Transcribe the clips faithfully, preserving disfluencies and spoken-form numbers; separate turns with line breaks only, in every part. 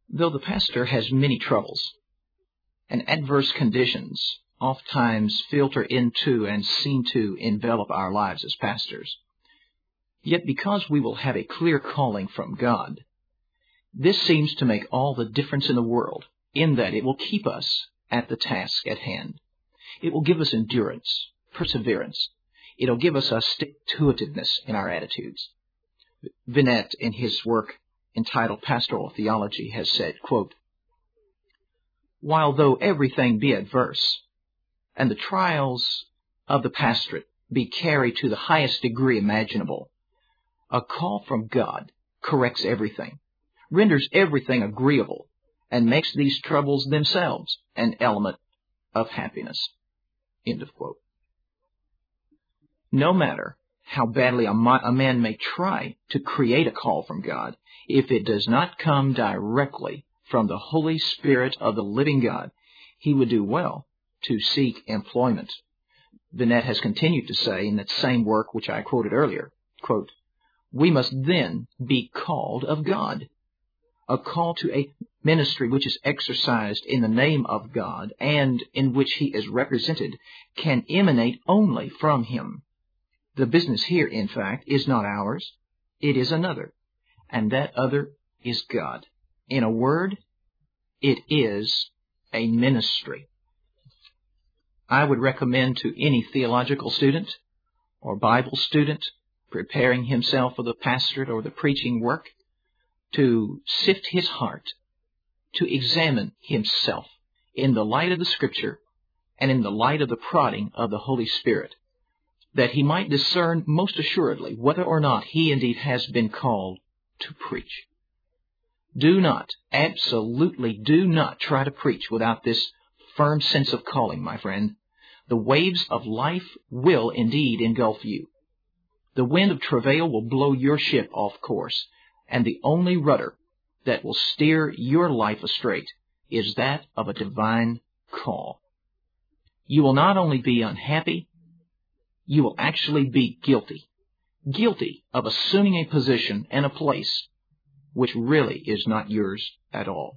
Though the pastor has many troubles, and adverse conditions oftentimes filter into and seem to envelop our lives as pastors, yet because we will have a clear calling from God, this seems to make all the difference in the world, in that it will keep us at the task at hand. It will give us endurance, perseverance. It'll give us a stick-to-itiveness in our attitudes. Vinette, in his work entitled Pastoral Theology, has said, quote, "While though everything be adverse, and the trials of the pastorate be carried to the highest degree imaginable, a call from God corrects everything, renders everything agreeable, and makes these troubles themselves an element of happiness." End of quote. No matter how badly a, mo- a man may try to create a call from God, if it does not come directly from the Holy Spirit of the living God, he would do well to seek employment. Vinette has continued to say in that same work which I quoted earlier, quote, "We must then be called of God." A call to a ministry which is exercised in the name of God and in which he is represented can emanate only from him. The business here, in fact, is not ours. It is another, and that other is God. In a word, it is a ministry. I would recommend to any theological student or Bible student preparing himself for the pastorate or the preaching work to sift his heart, to examine himself in the light of the Scripture and in the light of the prodding of the Holy Spirit, that he might discern most assuredly whether or not he indeed has been called to preach. Do not, absolutely do not try to preach without this firm sense of calling, my friend. The waves of life will indeed engulf you. The wind of travail will blow your ship off course, and the only rudder that will steer your life astray is that of a divine call. You will not only be unhappy, you will actually be guilty, guilty of assuming a position and a place which really is not yours at all.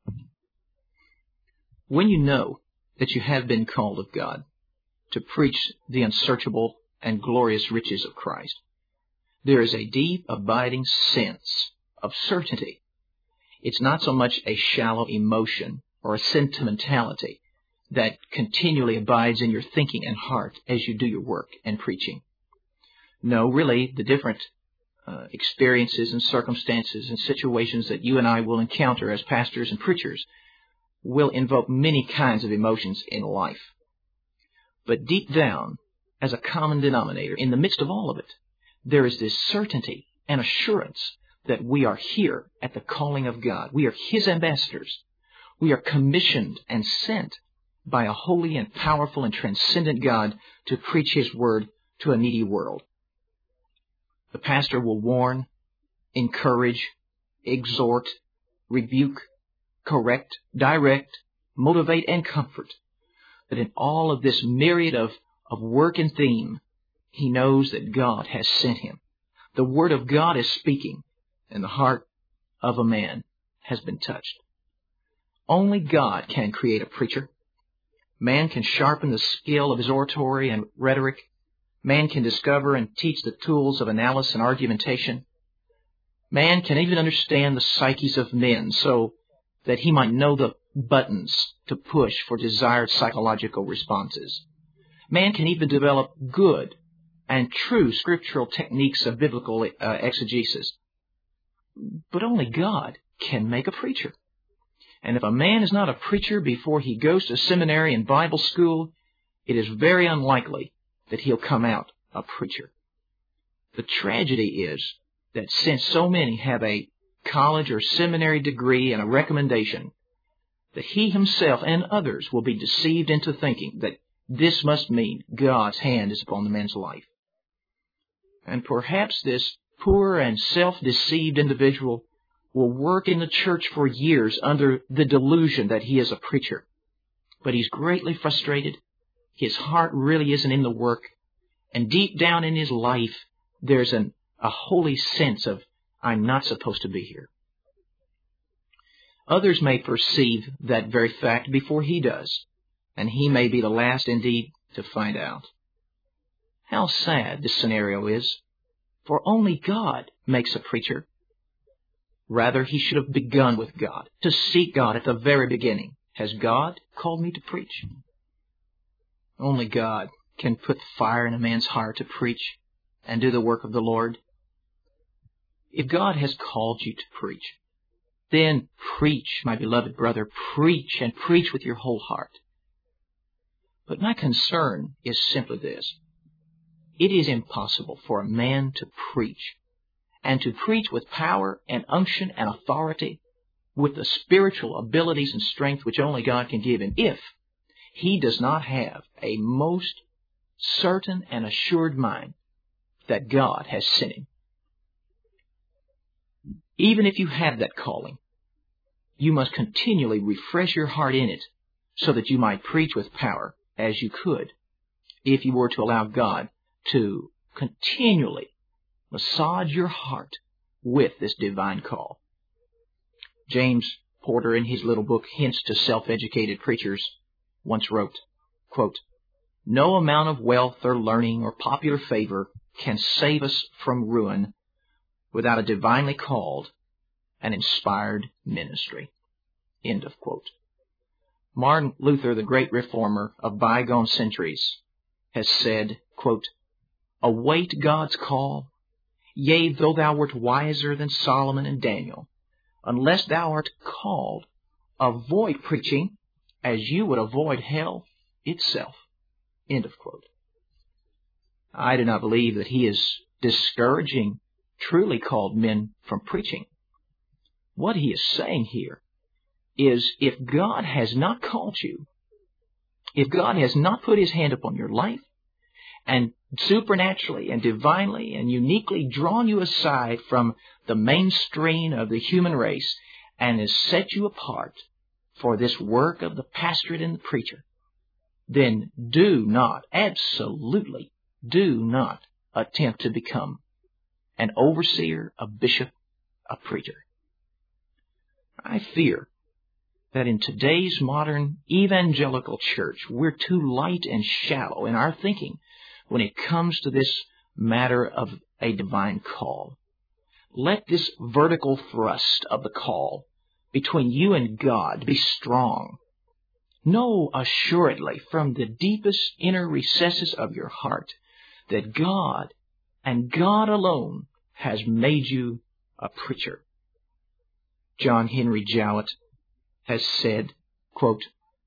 When you know that you have been called of God to preach the unsearchable and glorious riches of Christ, there is a deep, abiding sense of certainty. It's not so much a shallow emotion or a sentimentality that continually abides in your thinking and heart as you do your work and preaching. No, really, the different uh, experiences and circumstances and situations that you and I will encounter as pastors and preachers will invoke many kinds of emotions in life. But deep down, as a common denominator, in the midst of all of it, there is this certainty and assurance that we are here at the calling of God. We are His ambassadors. We are commissioned and sent by a holy and powerful and transcendent God to preach His word to a needy world. The pastor will warn, encourage, exhort, rebuke, correct, direct, motivate, and comfort. But in all of this myriad of, of work and theme, he knows that God has sent him. The Word of God is speaking, and the heart of a man has been touched. Only God can create a preacher. Man can sharpen the skill of his oratory and rhetoric. Man can discover and teach the tools of analysis and argumentation. Man can even understand the psyches of men so that he might know the buttons to push for desired psychological responses. Man can even develop good and true scriptural techniques of biblical uh, exegesis. But only God can make a preacher. And if a man is not a preacher before he goes to seminary and Bible school, it is very unlikely that he'll come out a preacher. The tragedy is that since so many have a college or seminary degree and a recommendation, that he himself and others will be deceived into thinking that this must mean God's hand is upon the man's life. And perhaps this poor and self-deceived individual will work in the church for years under the delusion that he is a preacher. But he's greatly frustrated. His heart really isn't in the work. And deep down in his life, there's an, a holy sense of, I'm not supposed to be here. Others may perceive that very fact before he does, and he may be the last indeed to find out. How sad this scenario is, for only God makes a preacher. Rather, he should have begun with God, to seek God at the very beginning. Has God called me to preach? Only God can put fire in a man's heart to preach and do the work of the Lord. If God has called you to preach, then preach, my beloved brother, preach and preach with your whole heart. But my concern is simply this. It is impossible for a man to preach, and to preach with power and unction and authority, with the spiritual abilities and strength which only God can give him, if he does not have a most certain and assured mind that God has sent him. Even if you have that calling, you must continually refresh your heart in it so that you might preach with power as you could if you were to allow God to continually massage your heart with this divine call. James Porter, in his little book, Hints to Self-Educated Preachers, once wrote, quote, "No amount of wealth or learning or popular favor can save us from ruin without a divinely called and inspired ministry." End of quote. Martin Luther, the great reformer of bygone centuries, has said, quote, "Await God's call, yea, though thou wert wiser than Solomon and Daniel, unless thou art called, avoid preaching as you would avoid hell itself." End of quote. I do not believe that he is discouraging truly called men from preaching. What he is saying here is, if God has not called you, if God has not put his hand upon your life and supernaturally and divinely and uniquely drawn you aside from the mainstream of the human race and has set you apart for this work of the pastorate and the preacher, then do not, absolutely do not attempt to become an overseer, a bishop, a preacher. I fear that in today's modern evangelical church, we're too light and shallow in our thinking when it comes to this matter of a divine call. Let this vertical thrust of the call between you and God be strong. Know assuredly from the deepest inner recesses of your heart that God and God alone has made you a preacher. John Henry Jowett has said, quote,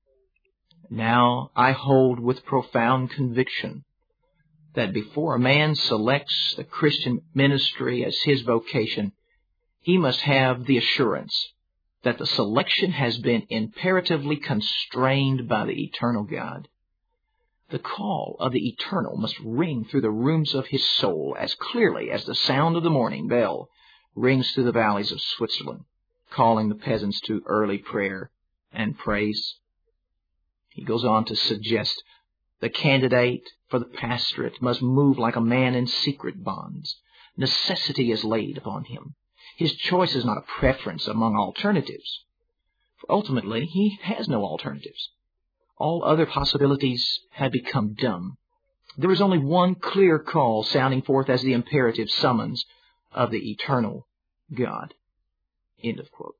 "Now I hold with profound conviction that before a man selects the Christian ministry as his vocation, he must have the assurance that the selection has been imperatively constrained by the eternal God. The call of the eternal must ring through the rooms of his soul as clearly as the sound of the morning bell rings through the valleys of Switzerland, calling the peasants to early prayer and praise." He goes on to suggest the candidate for the pastorate must move like a man in secret bonds. Necessity is laid upon him. His choice is not a preference among alternatives, for ultimately he has no alternatives. All other possibilities have become dumb. There is only one clear call sounding forth as the imperative summons of the eternal God. End of quote.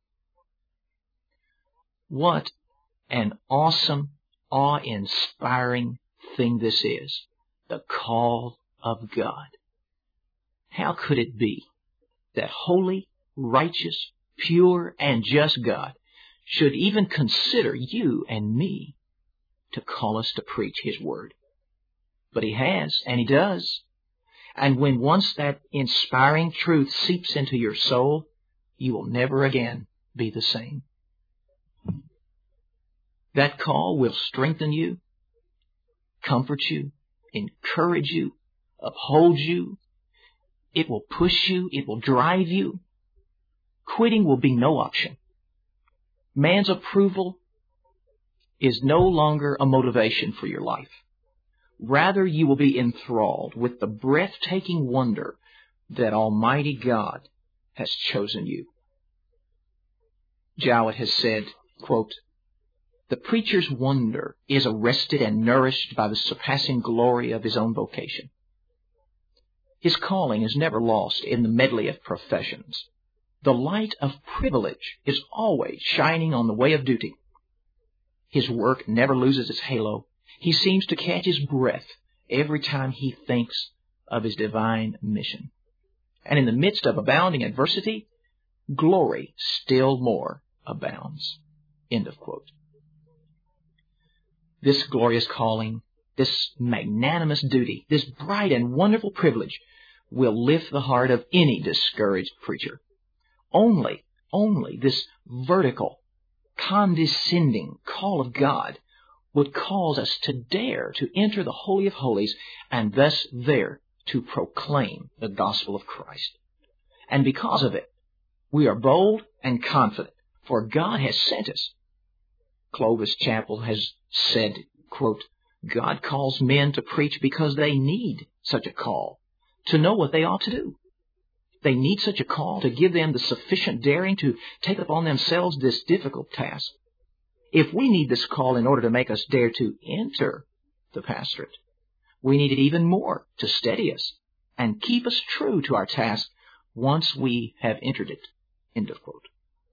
What an awesome, awe-inspiring thing this is, the call of God. How could it be that holy, righteous, pure, and just God should even consider you and me to call us to preach his word? But he has, and he does. And when once that inspiring truth seeps into your soul, you will never again be the same. That call will strengthen you, comfort you, encourage you, uphold you. It will push you. It will drive you. Quitting will be no option. Man's approval is no longer a motivation for your life. Rather, you will be enthralled with the breathtaking wonder that Almighty God has chosen you. Jowett has said, quote, "The preacher's wonder is arrested and nourished by the surpassing glory of his own vocation. His calling is never lost in the medley of professions. The light of privilege is always shining on the way of duty. His work never loses its halo. He seems to catch his breath every time he thinks of his divine mission. And in the midst of abounding adversity, glory still more abounds." End of quote. This glorious calling, this magnanimous duty, this bright and wonderful privilege will lift the heart of any discouraged preacher. Only, only this vertical, condescending call of God would cause us to dare to enter the Holy of Holies and thus there to proclaim the gospel of Christ. And because of it, we are bold and confident, for God has sent us. Clovis Chappell has said, quote, "God calls men to preach because they need such a call to know what they ought to do. They need such a call to give them the sufficient daring to take upon themselves this difficult task. If we need this call in order to make us dare to enter the pastorate, we need it even more to steady us and keep us true to our task once we have entered it." End of quote.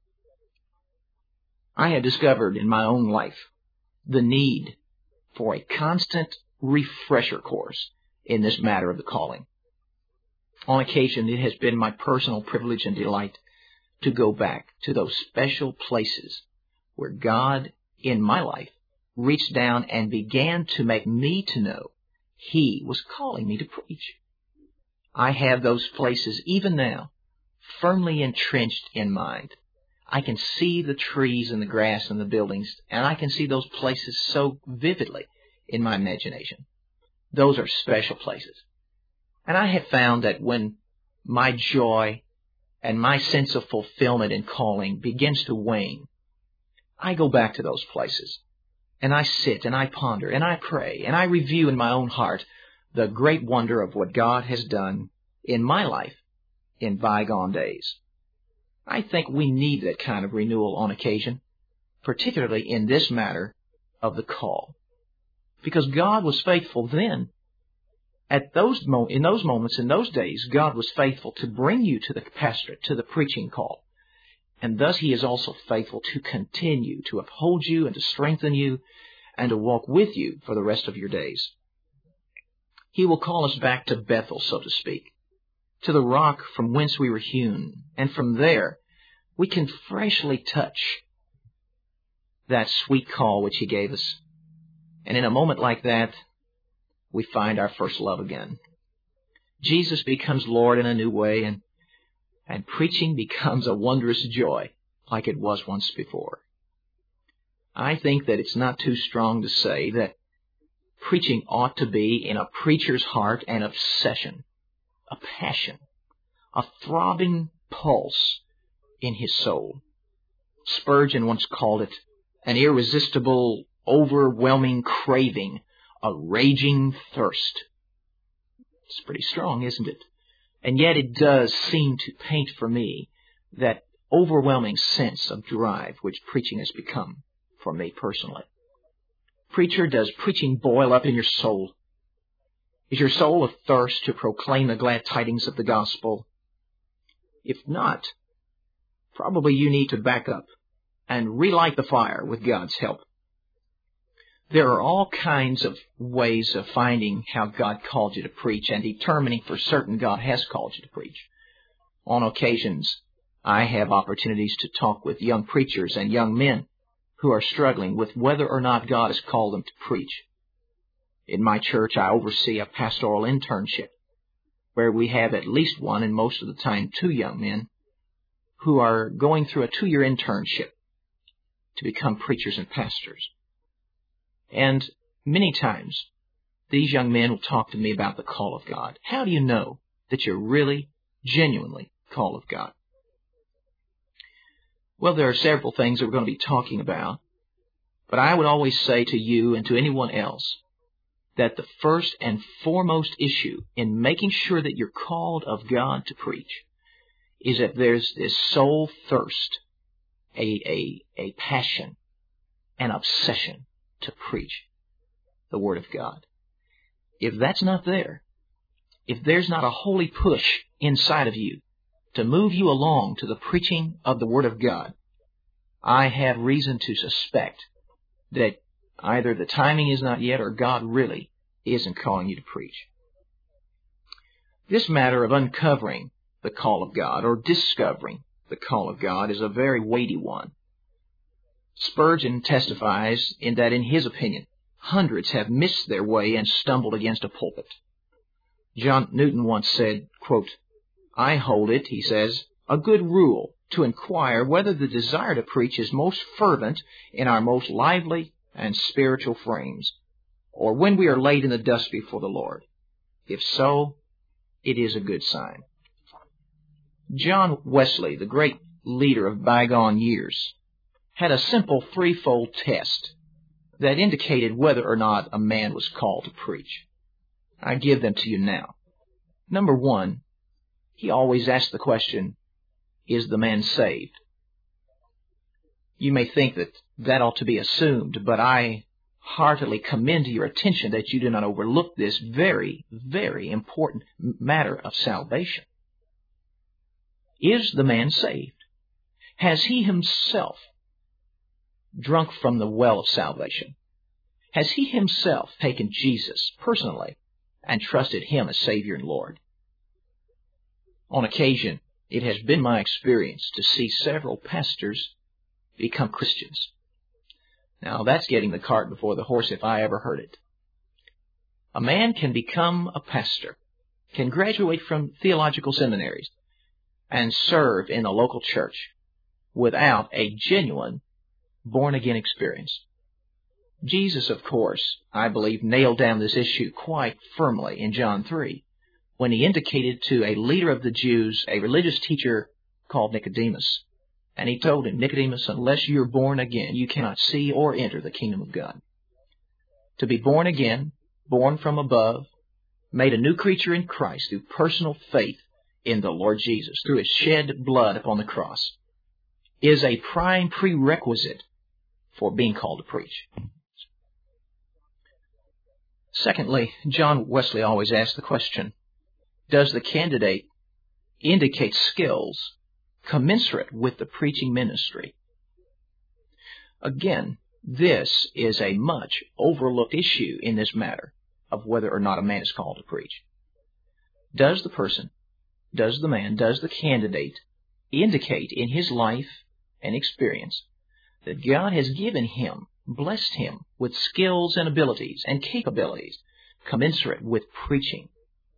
I have discovered in my own life the need for a constant refresher course in this matter of the calling. On occasion, it has been my personal privilege and delight to go back to those special places where God in my life reached down and began to make me to know He was calling me to preach. I have those places even now firmly entrenched in mind. I can see the trees and the grass and the buildings, and I can see those places so vividly in my imagination. Those are special places. And I have found that when my joy and my sense of fulfillment in calling begins to wane, I go back to those places, and I sit and I ponder and I pray and I review in my own heart the great wonder of what God has done in my life in bygone days. I think we need that kind of renewal on occasion, particularly in this matter of the call. Because God was faithful then. At those mo- in those moments, in those days, God was faithful to bring you to the pastorate, to the preaching call. And thus He is also faithful to continue to uphold you and to strengthen you and to walk with you for the rest of your days. He will call us back to Bethel, so to speak, to the rock from whence we were hewn. And from there, we can freshly touch that sweet call which He gave us. And in a moment like that, we find our first love again. Jesus becomes Lord in a new way, and, and preaching becomes a wondrous joy like it was once before. I think that it's not too strong to say that preaching ought to be in a preacher's heart an obsession, a passion, a throbbing pulse in his soul. Spurgeon once called it an irresistible, overwhelming craving, a raging thirst. It's pretty strong, isn't it? And yet it does seem to paint for me that overwhelming sense of drive which preaching has become for me personally. Preacher, does preaching boil up in your soul? Is your soul athirst to proclaim the glad tidings of the gospel? If not, probably you need to back up and relight the fire with God's help. There are all kinds of ways of finding how God called you to preach and determining for certain God has called you to preach. On occasions, I have opportunities to talk with young preachers and young men who are struggling with whether or not God has called them to preach. In my church, I oversee a pastoral internship where we have at least one, and most of the time two young men who are going through a two-year internship to become preachers and pastors. And many times, these young men will talk to me about the call of God. How do you know that you're really, genuinely called of God? Well, there are several things that we're going to be talking about, but I would always say to you and to anyone else that the first and foremost issue in making sure that you're called of God to preach is that there's this soul thirst a, a, a passion, an obsession to preach the Word of God. If that's not there, if there's not a holy push inside of you to move you along to the preaching of the Word of God, I have reason to suspect that either the timing is not yet or God really isn't calling you to preach. This matter of uncovering the call of God or discovering the call of God is a very weighty one. Spurgeon testifies in that, in his opinion, hundreds have missed their way and stumbled against a pulpit. John Newton once said, quote, "I hold it," he says, "a good rule to inquire whether the desire to preach is most fervent in our most lively and spiritual frames, or when we are laid in the dust before the Lord. If so, it is a good sign." John Wesley, the great leader of bygone years, had a simple threefold test that indicated whether or not a man was called to preach. I give them to you now. Number one, he always asked the question, is the man saved? You may think that that ought to be assumed, but I heartily commend to your attention that you do not overlook this very, very important matter of salvation. Is the man saved? Has he himself drunk from the well of salvation? Has he himself taken Jesus personally and trusted him as Savior and Lord? On occasion, it has been my experience to see several pastors become Christians. Now, that's getting the cart before the horse if I ever heard it. A man can become a pastor, can graduate from theological seminaries, and serve in a local church without a genuine born-again experience. Jesus, of course, I believe, nailed down this issue quite firmly in John three, when he indicated to a leader of the Jews, a religious teacher called Nicodemus, and he told him, "Nicodemus, unless you're born again, you cannot see or enter the kingdom of God." To be born again, born from above, made a new creature in Christ through personal faith in the Lord Jesus, through his shed blood upon the cross, is a prime prerequisite for being called to preach. Secondly, John Wesley always asked the question, does the candidate indicate skills commensurate with the preaching ministry? Again, this is a much overlooked issue in this matter of whether or not a man is called to preach. Does the person, does the man, does the candidate indicate in his life and experience that God has given him, blessed him with skills and abilities and capabilities commensurate with preaching?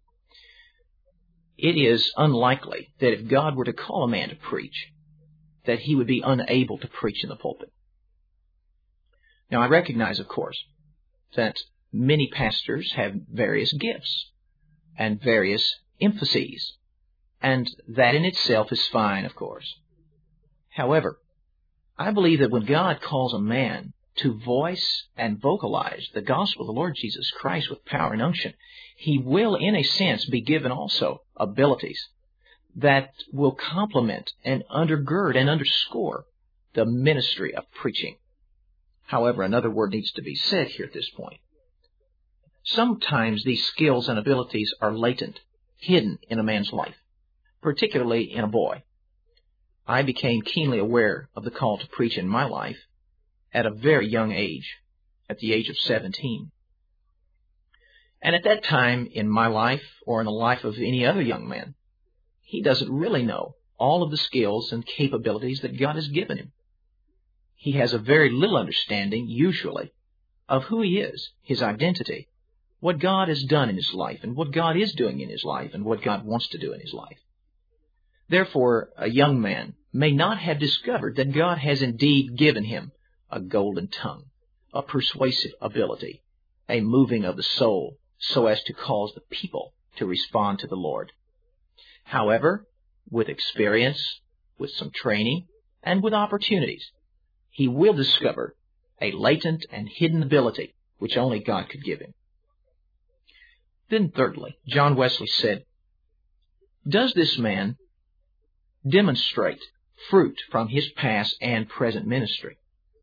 It is unlikely that if God were to call a man to preach, that he would be unable to preach in the pulpit. Now, I recognize, of course, that many pastors have various gifts and various emphases, and that in itself is fine, of course. However, I believe that when God calls a man to voice and vocalize the gospel of the Lord Jesus Christ with power and unction, he will, in a sense, be given also abilities that will complement and undergird and underscore the ministry of preaching. However, another word needs to be said here at this point. Sometimes these skills and abilities are latent, hidden in a man's life, particularly in a boy. I became keenly aware of the call to preach in my life at a very young age, at the age of seventeen. And at that time in my life, or in the life of any other young man, he doesn't really know all of the skills and capabilities that God has given him. He has a very little understanding, usually, of who he is, his identity, what God has done in his life, and what God is doing in his life, and what God wants to do in his life. Therefore, a young man may not have discovered that God has indeed given him a golden tongue, a persuasive ability, a moving of the soul, so as to cause the people to respond to the Lord. However, with experience, with some training, and with opportunities, he will discover a latent and hidden ability which only God could give him. Then thirdly, John Wesley said, does this man demonstrate fruit from his past and present ministry.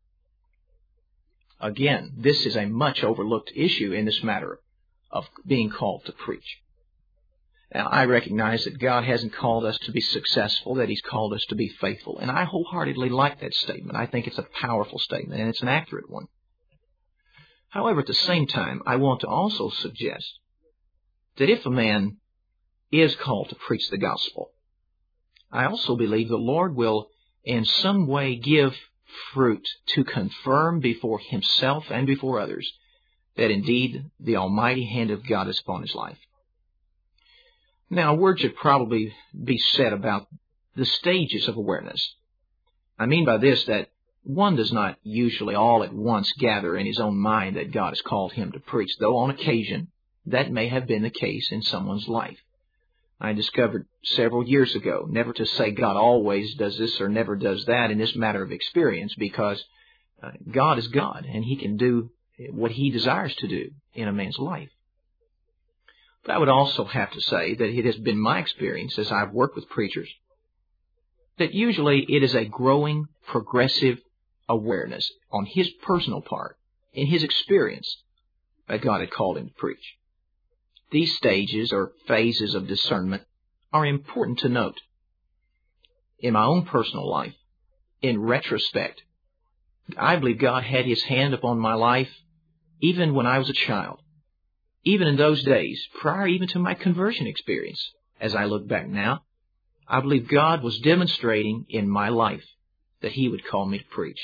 Again, this is a much overlooked issue in this matter of being called to preach. Now, I recognize that God hasn't called us to be successful, that He's called us to be faithful, and I wholeheartedly like that statement. I think it's a powerful statement, and it's an accurate one. However, at the same time, I want to also suggest that if a man is called to preach the gospel, I also believe the Lord will in some way give fruit to confirm before himself and before others that indeed the almighty hand of God is upon his life. Now, a word should probably be said about the stages of awareness. I mean by this that one does not usually all at once gather in his own mind that God has called him to preach, though on occasion that may have been the case in someone's life. I discovered several years ago never to say God always does this or never does that in this matter of experience, because uh, God is God and He can do what He desires to do in a man's life. But I would also have to say that it has been my experience as I've worked with preachers that usually it is a growing, progressive awareness on his personal part, in his experience, that God had called him to preach. These stages or phases of discernment are important to note. In my own personal life, in retrospect, I believe God had His hand upon my life even when I was a child. Even in those days, prior even to my conversion experience, as I look back now, I believe God was demonstrating in my life that He would call me to preach.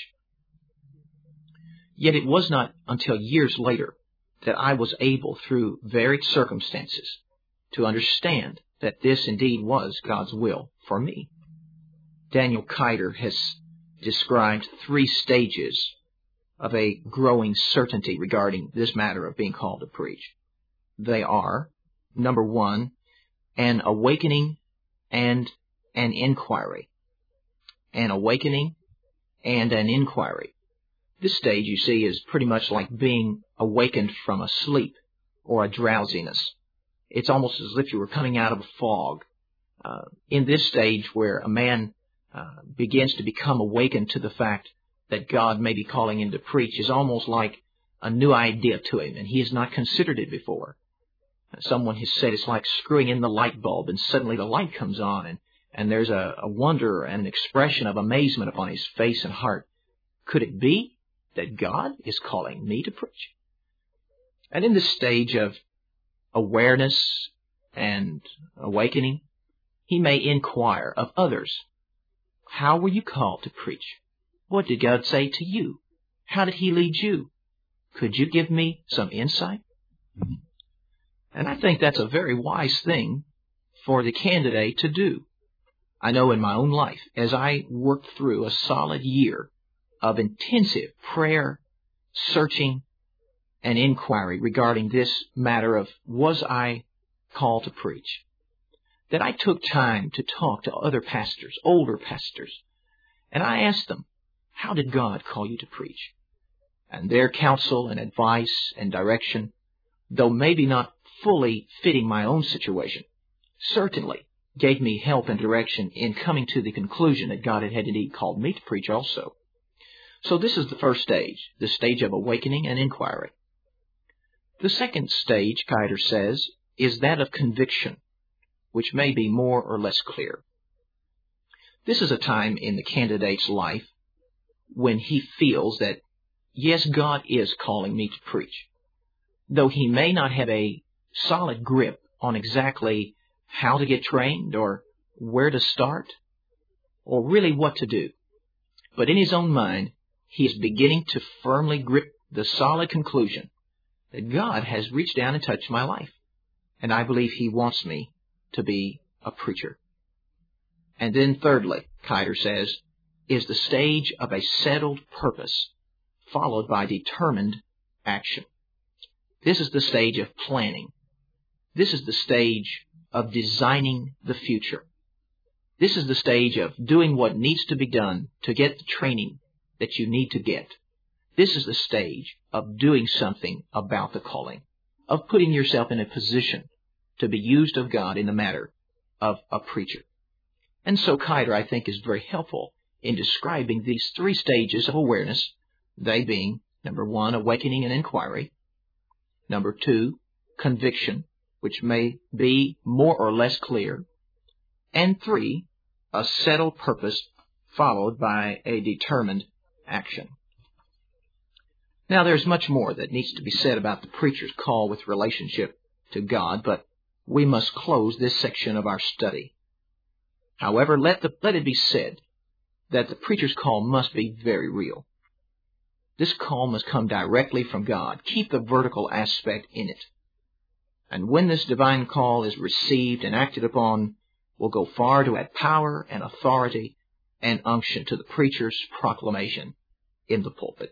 Yet it was not until years later that I was able, through varied circumstances, to understand that this indeed was God's will for me. Daniel Kuyter has described three stages of a growing certainty regarding this matter of being called to preach. They are, number one, an awakening and an inquiry. An awakening and an inquiry. This stage, you see, is pretty much like being awakened from a sleep or a drowsiness. It's almost as if you were coming out of a fog. Uh, in this stage where a man uh, begins to become awakened to the fact that God may be calling him to preach is almost like a new idea to him, and he has not considered it before. Someone has said it's like screwing in the light bulb, and suddenly the light comes on, and, and there's a, a wonder and an expression of amazement upon his face and heart. Could it be that God is calling me to preach? And in this stage of awareness and awakening, he may inquire of others, how were you called to preach? What did God say to you? How did He lead you? Could you give me some insight? Mm-hmm. And I think that's a very wise thing for the candidate to do. I know in my own life, as I worked through a solid year of intensive prayer, searching, and inquiry regarding this matter of was I called to preach, that I took time to talk to other pastors, older pastors, and I asked them, how did God call you to preach? And their counsel and advice and direction, though maybe not fully fitting my own situation, certainly gave me help and direction in coming to the conclusion that God had indeed called me to preach also. So this is the first stage, the stage of awakening and inquiry. The second stage, Kuyter says, is that of conviction, which may be more or less clear. This is a time in the candidate's life when he feels that, yes, God is calling me to preach, though he may not have a solid grip on exactly how to get trained or where to start or really what to do. But in his own mind, he is beginning to firmly grip the solid conclusion that God has reached down and touched my life, and I believe He wants me to be a preacher. And then thirdly, Kuyter says, is the stage of a settled purpose followed by determined action. This is the stage of planning. This is the stage of designing the future. This is the stage of doing what needs to be done to get the training that you need to get. This is the stage of doing something about the calling, of putting yourself in a position to be used of God in the matter of a preacher. And so Kuyter, I think, is very helpful in describing these three stages of awareness, they being, number one, awakening and inquiry, number two, conviction, which may be more or less clear, and three, a settled purpose followed by a determined action. Now, there's much more that needs to be said about the preacher's call with relationship to God, but we must close this section of our study. However, let, the, let it be said that the preacher's call must be very real. This call must come directly from God. Keep the vertical aspect in it. And when this divine call is received and acted upon, will go far to add power and authority and unction to the preacher's proclamation in the pulpit.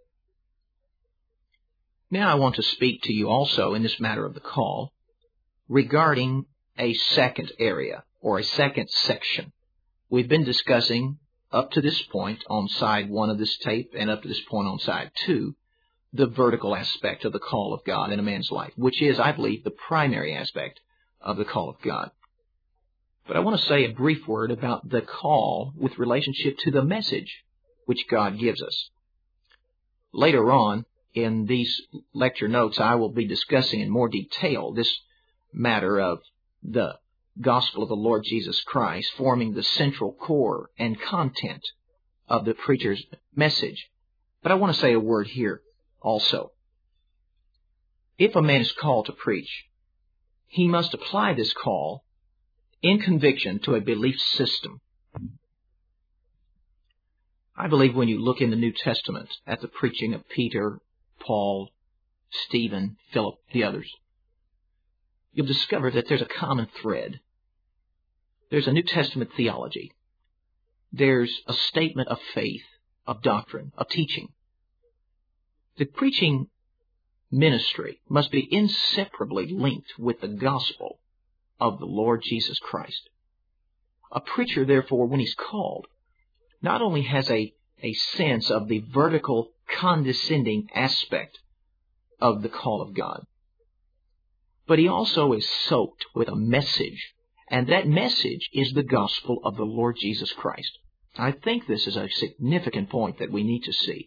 Now I want to speak to you also in this matter of the call regarding a second area or a second section. We've been discussing up to this point on side one of this tape and up to this point on side two, the vertical aspect of the call of God in a man's life, which is, I believe, the primary aspect of the call of God. But I want to say a brief word about the call with relationship to the message which God gives us. Later on in these lecture notes, I will be discussing in more detail this matter of the gospel of the Lord Jesus Christ forming the central core and content of the preacher's message. But I want to say a word here also. If a man is called to preach, he must apply this call in conviction to a belief system. I believe when you look in the New Testament at the preaching of Peter, Paul, Stephen, Philip, the others, you'll discover that there's a common thread. There's a New Testament theology. There's a statement of faith, of doctrine, of teaching. The preaching ministry must be inseparably linked with the gospel of the Lord Jesus Christ. A preacher, therefore, when he's called, not only has a, a sense of the vertical, condescending aspect of the call of God, but he also is soaked with a message, and that message is the gospel of the Lord Jesus Christ. I think this is a significant point that we need to see.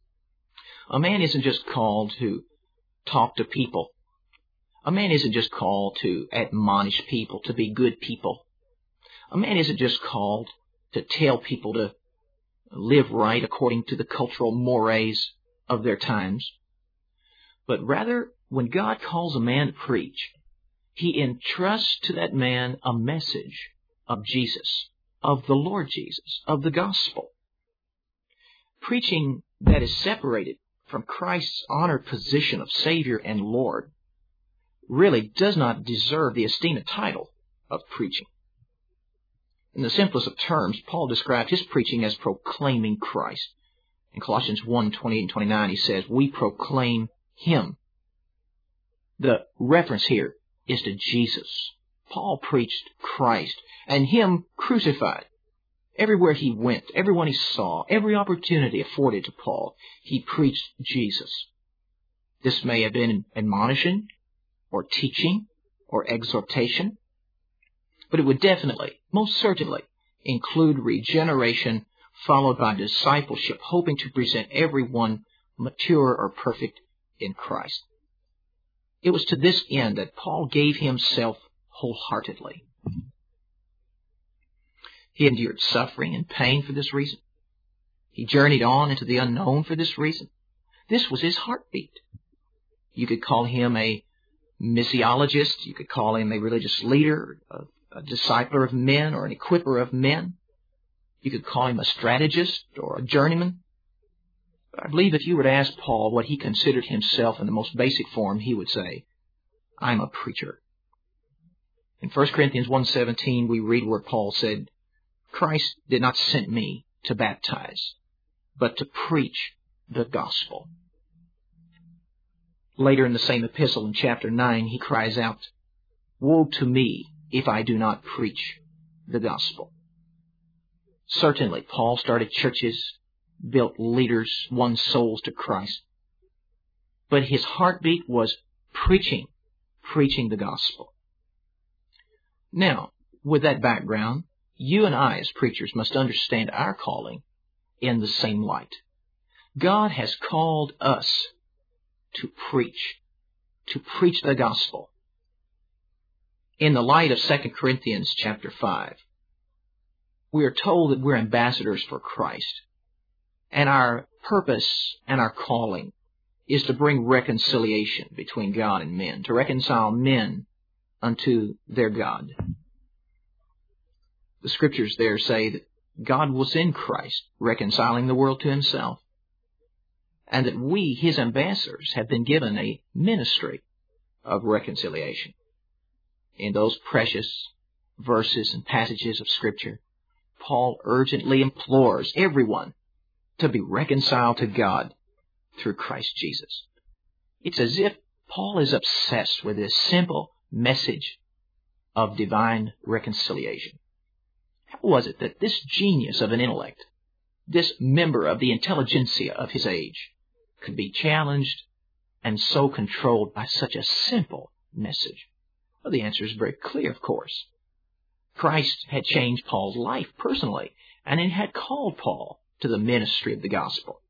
A man isn't just called to talk to people. A man isn't just called to admonish people, to be good people. A man isn't just called to tell people to live right according to the cultural mores of their times. But rather, when God calls a man to preach, He entrusts to that man a message of Jesus, of the Lord Jesus, of the gospel. Preaching that is separated from Christ's honored position of Savior and Lord really does not deserve the esteemed title of preaching. In the simplest of terms, Paul described his preaching as proclaiming Christ. In Colossians one, twenty-eight and twenty-nine, he says, we proclaim Him. The reference here is to Jesus. Paul preached Christ and Him crucified. Everywhere he went, everyone he saw, every opportunity afforded to Paul, he preached Jesus. This may have been admonition or teaching or exhortation, but it would definitely, most certainly, include regeneration followed by discipleship, hoping to present everyone mature or perfect in Christ. It was to this end that Paul gave himself wholeheartedly. He endured suffering and pain for this reason. He journeyed on into the unknown for this reason. This was his heartbeat. You could call him a missiologist. You could call him a religious leader, a, a discipler of men, or an equipper of men. You could call him a strategist or a journeyman. But I believe if you were to ask Paul what he considered himself in the most basic form, he would say, I'm a preacher. In First Corinthians one seventeen, we read where Paul said, Christ did not send me to baptize, but to preach the gospel. Later in the same epistle, in chapter nine, he cries out, woe to me if I do not preach the gospel. Certainly, Paul started churches, built leaders, won souls to Christ. But his heartbeat was preaching, preaching the gospel. Now, with that background, you and I as preachers must understand our calling in the same light. God has called us to preach, to preach the gospel. In the light of Second Corinthians chapter five, we are told that we're ambassadors for Christ, and our purpose and our calling is to bring reconciliation between God and men, to reconcile men unto their God. The scriptures there say that God was in Christ, reconciling the world to himself, and that we, his ambassadors, have been given a ministry of reconciliation. In those precious verses and passages of Scripture, Paul urgently implores everyone to be reconciled to God through Christ Jesus. It's as if Paul is obsessed with this simple message of divine reconciliation. How was it that this genius of an intellect, this member of the intelligentsia of his age, could be challenged and so controlled by such a simple message? Well, the answer is very clear, of course. Christ had changed Paul's life personally, and it had called Paul to the ministry of the gospel.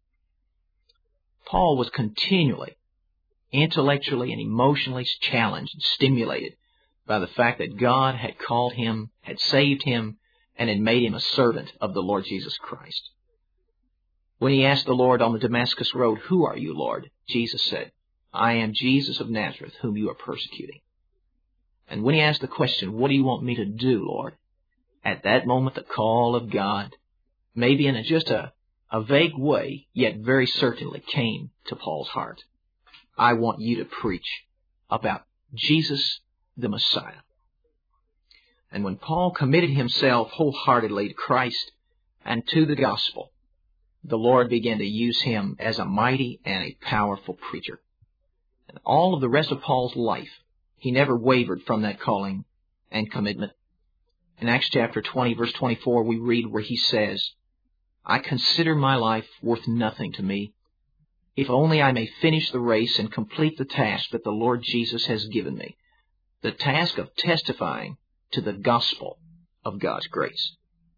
Paul was continually, intellectually and emotionally challenged and stimulated by the fact that God had called him, had saved him, and had made him a servant of the Lord Jesus Christ. When he asked the Lord on the Damascus road, "Who are you, Lord?" Jesus said, "I am Jesus of Nazareth, whom you are persecuting." And when he asked the question, "What do you want me to do, Lord?" At that moment, the call of God, maybe in a, just a, a vague way, yet very certainly came to Paul's heart. I want you to preach about Jesus the Messiah. And when Paul committed himself wholeheartedly to Christ and to the gospel, the Lord began to use him as a mighty and a powerful preacher. And all of the rest of Paul's life, he never wavered from that calling and commitment. In Acts chapter twenty, verse twenty-four, we read where he says, "I consider my life worth nothing to me, if only I may finish the race and complete the task that the Lord Jesus has given me, the task of testifying to the gospel of God's grace."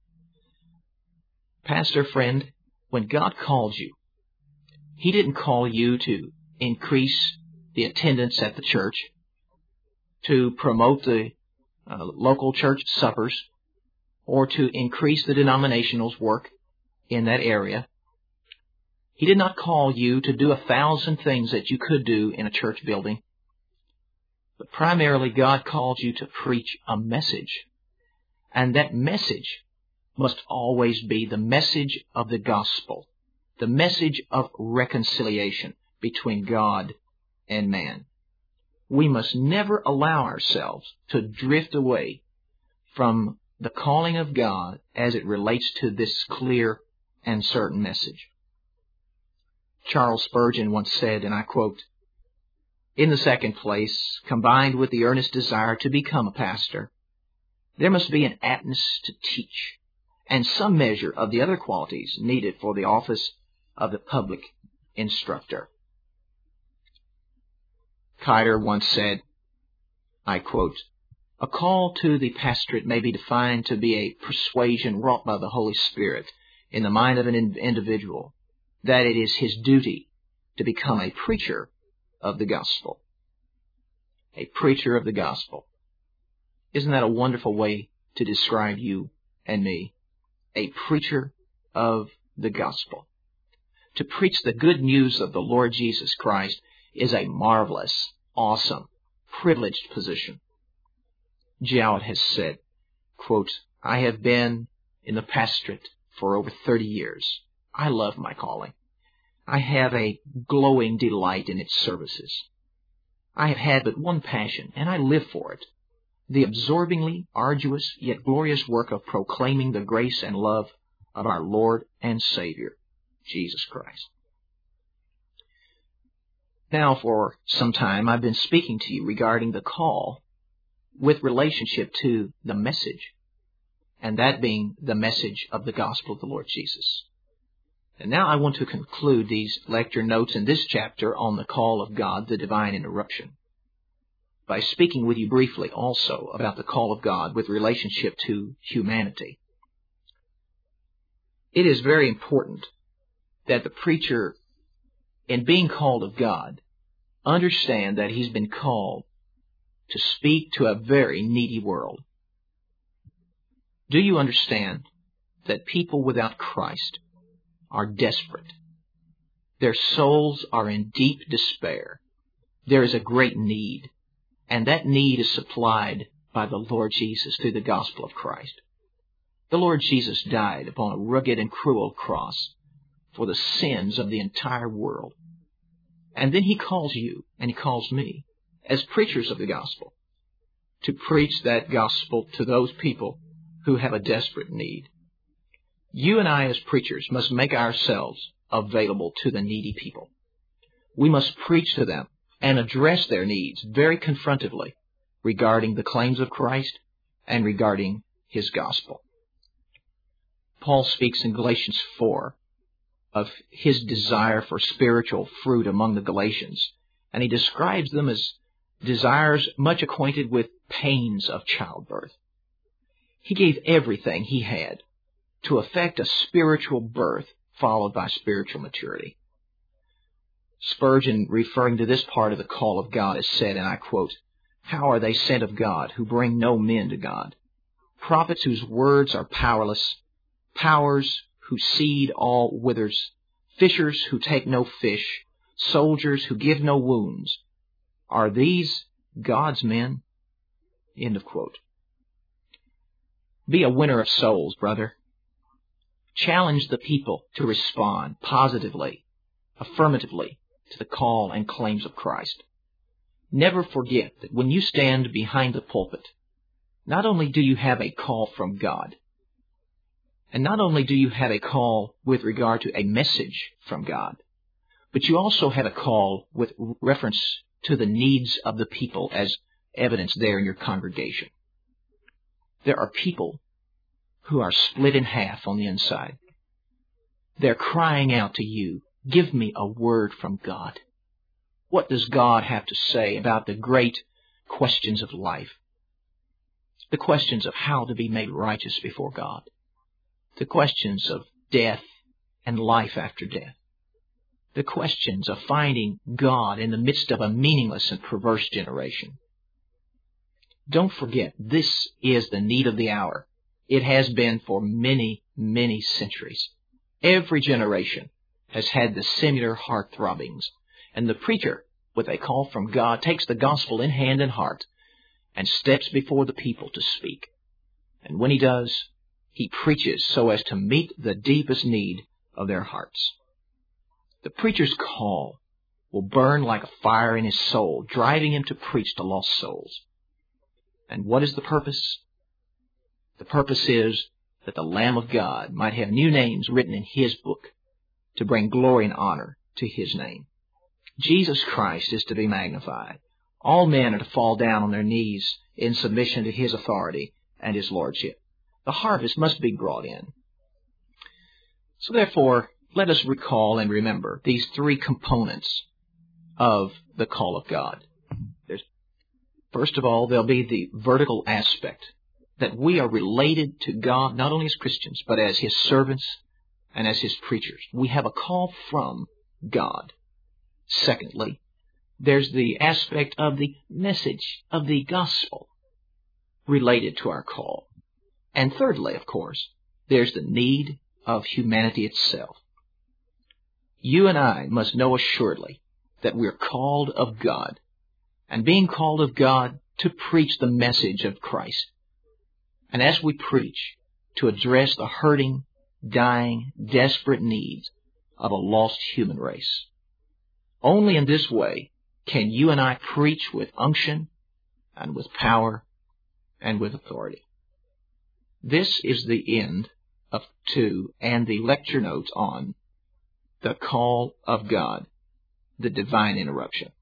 Pastor, friend, when God called you, he didn't call you to increase the attendance at the church, to promote the uh, local church suppers, or to increase the denominational's work in that area. He did not call you to do a thousand things that you could do in a church building. But primarily, God called you to preach a message. And that message must always be the message of the gospel, the message of reconciliation between God and man. We must never allow ourselves to drift away from the calling of God as it relates to this clear and certain message. Charles Spurgeon once said, and I quote, "In the second place, combined with the earnest desire to become a pastor, there must be an aptness to teach, and some measure of the other qualities needed for the office of the public instructor." Kuyter once said, I quote, "A call to the pastorate may be defined to be a persuasion wrought by the Holy Spirit in the mind of an individual that it is his duty to become a preacher of the gospel." A preacher of the gospel. Isn't that a wonderful way to describe you and me? A preacher of the gospel. To preach the good news of the Lord Jesus Christ is a marvelous, awesome, privileged position. Jowett has said, quote, "I have been in the pastorate for over thirty years. I love my calling. I have a glowing delight in its services. I have had but one passion, and I live for it, the absorbingly arduous yet glorious work of proclaiming the grace and love of our Lord and Savior, Jesus Christ." Now, for some time, I've been speaking to you regarding the call with relationship to the message, and that being the message of the gospel of the Lord Jesus. And now I want to conclude these lecture notes in this chapter on the call of God, the divine interruption, by speaking with you briefly also about the call of God with relationship to humanity. It is very important that the preacher, in being called of God, understand that he's been called to speak to a very needy world. Do you understand that people without Christ are desperate? Their souls are in deep despair. There is a great need, and that need is supplied by the Lord Jesus through the gospel of Christ. The Lord Jesus died upon a rugged and cruel cross for the sins of the entire world. And then He calls you, and He calls me, as preachers of the gospel, to preach that gospel to those people who have a desperate need. You and I as preachers must make ourselves available to the needy people. We must preach to them and address their needs very confrontively regarding the claims of Christ and regarding His gospel. Paul speaks in Galatians four of his desire for spiritual fruit among the Galatians, and he describes them as desires much acquainted with pains of childbirth. He gave everything he had to effect a spiritual birth followed by spiritual maturity. Spurgeon, referring to this part of the call of God, has said, and I quote, "How are they sent of God who bring no men to God? Prophets whose words are powerless, powers whose seed all withers, fishers who take no fish, soldiers who give no wounds. Are these God's men?" End of quote. Be a winner of souls, brother. Challenge the people to respond positively, affirmatively to the call and claims of Christ. Never forget that when you stand behind the pulpit, not only do you have a call from God, and not only do you have a call with regard to a message from God, but you also have a call with reference to the needs of the people as evidenced there in your congregation. There are people who are split in half on the inside. They're crying out to you, "Give me a word from God." What does God have to say about the great questions of life? The questions of how to be made righteous before God. The questions of death and life after death. The questions of finding God in the midst of a meaningless and perverse generation. Don't forget, this is the need of the hour. It has been for many, many centuries. Every generation has had the similar heart throbbings, and the preacher, with a call from God, takes the gospel in hand and heart and steps before the people to speak. And when he does, he preaches so as to meet the deepest need of their hearts. The preacher's call will burn like a fire in his soul, driving him to preach to lost souls. And what is the purpose? The purpose is that the Lamb of God might have new names written in His book to bring glory and honor to His name. Jesus Christ is to be magnified. All men are to fall down on their knees in submission to His authority and His lordship. The harvest must be brought in. So therefore, let us recall and remember these three components of the call of God. There's, first of all, there'll be the vertical aspect, that we are related to God not only as Christians, but as His servants and as His preachers. We have a call from God. Secondly, there's the aspect of the message of the gospel related to our call. And thirdly, of course, there's the need of humanity itself. You and I must know assuredly that we're called of God, and being called of God to preach the message of Christ. And as we preach, to address the hurting, dying, desperate needs of a lost human race. Only in this way can you and I preach with unction and with power and with authority. This is the end of two and the lecture notes on the call of God, the divine interruption.